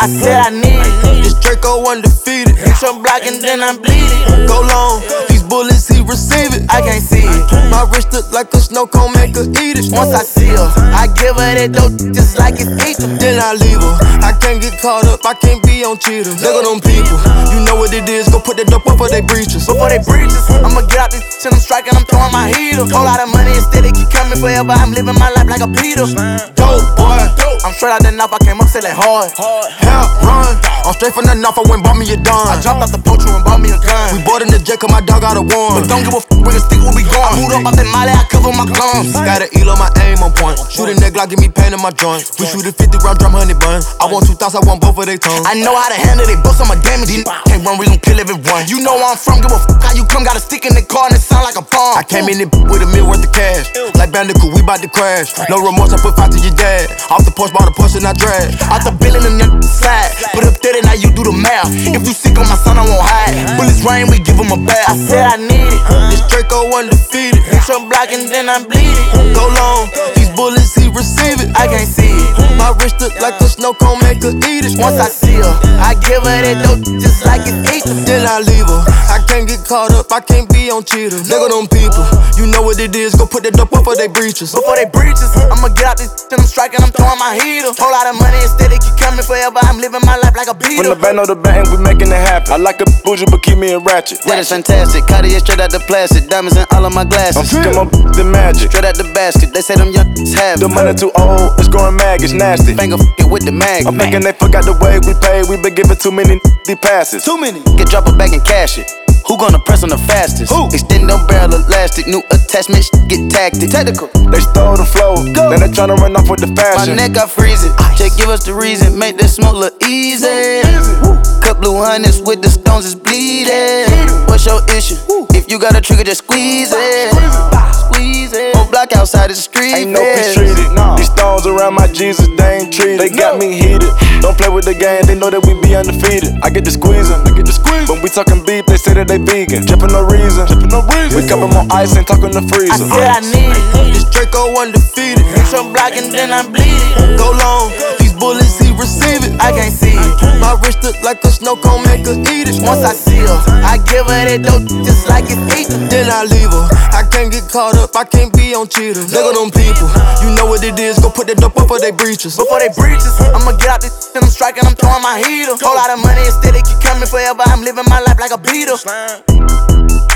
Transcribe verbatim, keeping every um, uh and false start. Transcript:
I said I need it. This Draco undefeated. Hit your block and then I'm bleeding. Go long, these bullets he receive it. I can't see it. My wrist look like a snow cone, make her eat it. Once I see her, I give her that dope just like it's ether. Then I leave her. I can't get caught up, I can't be on cheaters. Look at them people, you know what it is. Go put that dope up for they breaches. Before they breaches, I'ma get out this shit, I'm striking, I'm throwing my heater. Whole lot of money instead, it keep coming forever. I'm living my life like a Peter. Dope boy, I'm straight out the knife, I came up selling hard. Help run, I'm straight from the knife, I went bought me a dime. I jumped out the poacher and bought me a gun. We bought in the jet cause my dog got a one. But don't give a f with a stick where we going. I moved up out that molly, I cover my gums. Got an eel on my aim on point. Shooting that Glock, give me pain in my joint. We shoot a fifty round drum, honey bun. I want two thoughts, I want both of they tongues. I know how to handle they books, I'm a damage. These can't run, we gon' kill everyone. You know where I'm from, give a f how you come. Got a stick in the car and it sound like a bomb. I came in it with a meal worth of cash. Like Bandicoot, we bout to crash. No remorse, I put five to your dad. Off the porch, bought a push and I drag. Out the building and your slide. Put up thirty, now you do the math. If you sick on my son, I won't hide. Bullets rain, we give him a bath. I said I need it. This Draco undefeated. Hit your block and then I'm bleeding. Go long, these bullets he receive it. I can't see it. My wrist look like a snow cone, make her eat it. Once I see her, I give her that dope just like it's ether. Then I leave her. I can't get caught up, I can't be on cheaters. Look at them people, you know what it is. Go put that dope up for they breaches. Before they breaches, I'ma get out this shit, I'm striking, I'm throwing my heater. Whole lot of money instead, it keep coming forever. I'm living my life like a beater. From the band on the band, we making it happen. I like a bougie, but keep me a ratchet. That is fantastic. Cartier straight out the plastic. Diamonds in all of my glasses. I'm sick of my the magic. Straight out the basket. They say them young have the money too old, it's growing mag, it's nasty. Finger f***ing with the mag. I'm thinking they forgot the way we pay. We been giving too many d passes. Too many. Get drop it back and cash it. Who gonna press on the fastest? Who? Extend them barrel elastic. New attachment, get tactic. Technical. They stole the flow. Go. Then they tryna run off with the fashion. My neck, I freeze it. Just give us the reason. Make this smoke look easy. easy. Cut blue hundreds with the stones, it's bleeding. What's your issue? Woo. If you got a trigger, just squeeze it. Squeeze it. Whole block outside the street. Ain't no peace treated. No. These stones around my Jesus, they ain't treated. They got no. me heated. Don't play with the game, they know that we be undefeated. I get the squeezing, I get the squeeze. When we talking beef, they say that they vegan. Drippin' no reason, drippin' no reason. We cup 'em on ice and talkin' the freezer. I said I need it. This Draco undefeated. Hit your block and then I'm bleeding. Go long, these bullets he receive it. I can't see it. My wrist look like a snow cone, make her eat it. Once I see her, I give her that dope just like it's ether. Then I leave her. I can't get caught up, I can't be on cheaters. Look at them people, you know what it is. Go put that dope up for they breaches. Before they breaches, I'ma get out this shit, I'm striking, I'm throwing my heater. Whole lot of money instead, it keep coming forever. I'm living my life like a Peter.